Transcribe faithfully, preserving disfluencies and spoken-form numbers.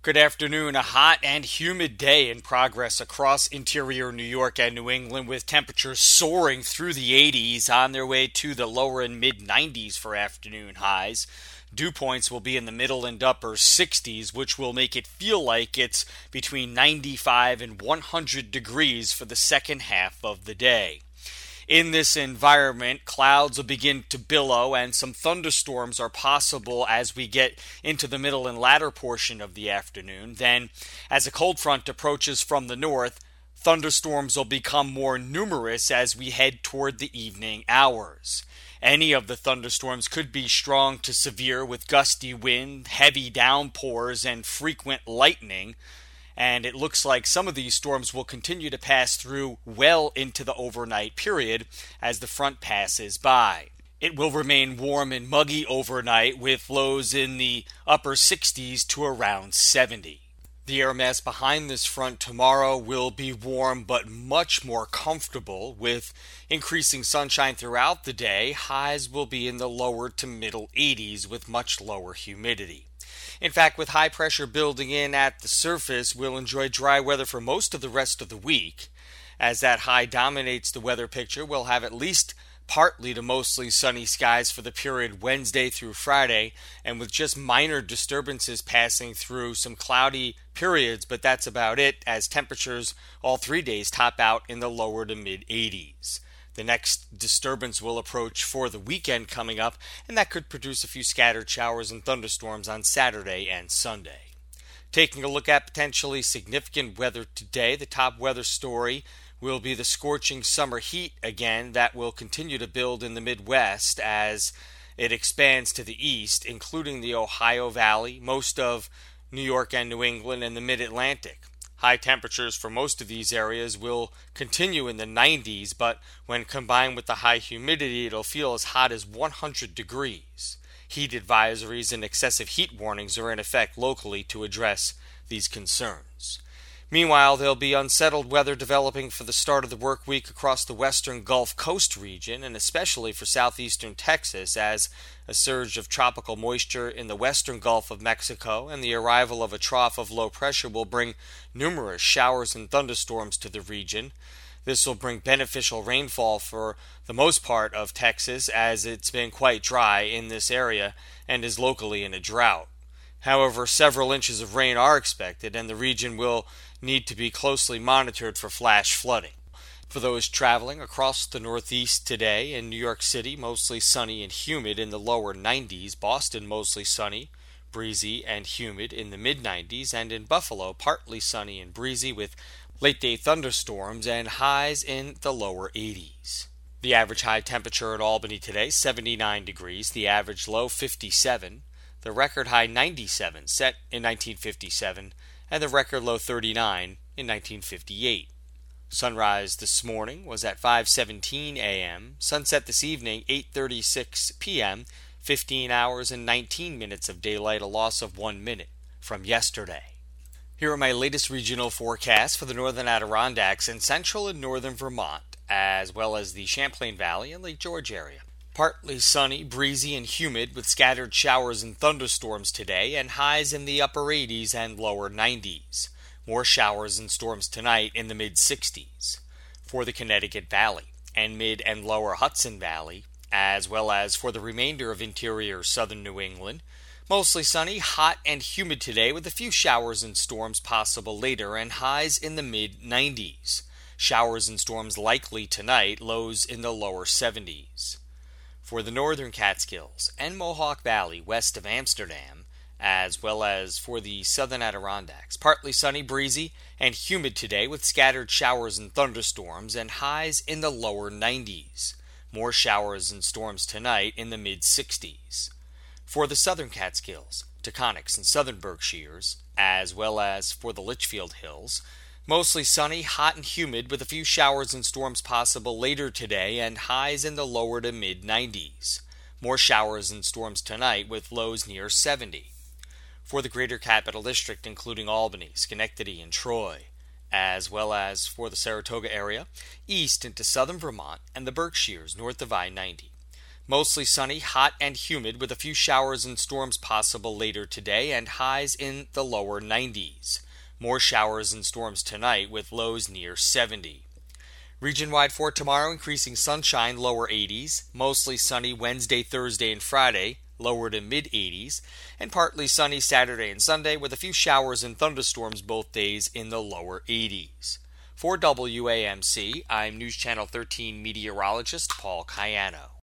Good afternoon. A hot and humid day in progress across interior New York and New England, with temperatures soaring through the eighties on their way to the lower and mid nineties for afternoon highs. Dew points will be in the middle and upper sixties, which will make it feel like it's between ninety-five and one hundred degrees for the second half of the day. In this environment, clouds will begin to billow and some thunderstorms are possible as we get into the middle and latter portion of the afternoon. Then, as a cold front approaches from the north, thunderstorms will become more numerous as we head toward the evening hours. Any of the thunderstorms could be strong to severe with gusty wind, heavy downpours, and frequent lightning. And it looks like some of these storms will continue to pass through well into the overnight period as the front passes by. It will remain warm and muggy overnight with lows in the upper sixties to around seventy. The air mass behind this front tomorrow will be warm but much more comfortable with increasing sunshine throughout the day. Highs will be in the lower to middle eighties with much lower humidity. In fact, with high pressure building in at the surface, we'll enjoy dry weather for most of the rest of the week. As that high dominates the weather picture, we'll have at least partly to mostly sunny skies for the period Wednesday through Friday, and with just minor disturbances passing through some cloudy periods, but that's about it, as temperatures all three days top out in the lower to mid eighties. The next disturbance will approach for the weekend coming up, and that could produce a few scattered showers and thunderstorms on Saturday and Sunday. Taking a look at potentially significant weather today, the top weather story will be the scorching summer heat again that will continue to build in the Midwest as it expands to the east, including the Ohio Valley, most of New York and New England, and the Mid-Atlantic. High temperatures for most of these areas will continue in the nineties, but when combined with the high humidity, it'll feel as hot as one hundred degrees. Heat advisories and excessive heat warnings are in effect locally to address these concerns. Meanwhile, there'll be unsettled weather developing for the start of the work week across the western Gulf Coast region, and especially for southeastern Texas, as a surge of tropical moisture in the western Gulf of Mexico and the arrival of a trough of low pressure will bring numerous showers and thunderstorms to the region. This will bring beneficial rainfall for the most part of Texas, as it's been quite dry in this area and is locally in a drought. However, several inches of rain are expected, and the region will need to be closely monitored for flash flooding. For those traveling across the Northeast today, in New York City, mostly sunny and humid in the lower nineties, Boston mostly sunny, breezy and humid in the mid nineties, and in Buffalo, partly sunny and breezy with late-day thunderstorms and highs in the lower eighties. The average high temperature at Albany today, seventy-nine degrees, the average low, fifty-seven. The record high ninety-seven, set in nineteen fifty-seven, and the record low thirty-nine in nineteen fifty-eight. Sunrise this morning was at five seventeen a.m., sunset this evening eight thirty-six p.m., fifteen hours and nineteen minutes of daylight, a loss of one minute from yesterday. Here are my latest regional forecasts for the northern Adirondacks and central and northern Vermont, as well as the Champlain Valley and Lake George area. Partly sunny, breezy, and humid with scattered showers and thunderstorms today, and highs in the upper eighties and lower nineties. More showers and storms tonight in the mid sixties. For the Connecticut Valley and mid and lower Hudson Valley, as well as for the remainder of interior southern New England, mostly sunny, hot, and humid today with a few showers and storms possible later, and highs in the mid nineties. Showers and storms likely tonight, lows in the lower seventies. For the northern Catskills and Mohawk Valley west of Amsterdam, as well as for the southern Adirondacks, partly sunny, breezy, and humid today with scattered showers and thunderstorms, and highs in the lower nineties. More showers and storms tonight in the mid sixties. For the southern Catskills, Taconics, and southern Berkshires, as well as for the Litchfield Hills, mostly sunny, hot, and humid with a few showers and storms possible later today, and highs in the lower to mid nineties. More showers and storms tonight with lows near seventy. For the greater Capital District, including Albany, Schenectady, and Troy, as well as for the Saratoga area, east into southern Vermont, and the Berkshires north of I ninety. Mostly sunny, hot, and humid with a few showers and storms possible later today and highs in the lower nineties. More showers and storms tonight with lows near seventy. Region-wide for tomorrow, increasing sunshine, lower eighties, mostly sunny Wednesday, Thursday, and Friday, lower to mid-eighties, and partly sunny Saturday and Sunday with a few showers and thunderstorms both days in the lower eighties. For W A M C, I'm News Channel thirteen meteorologist Paul Cayano.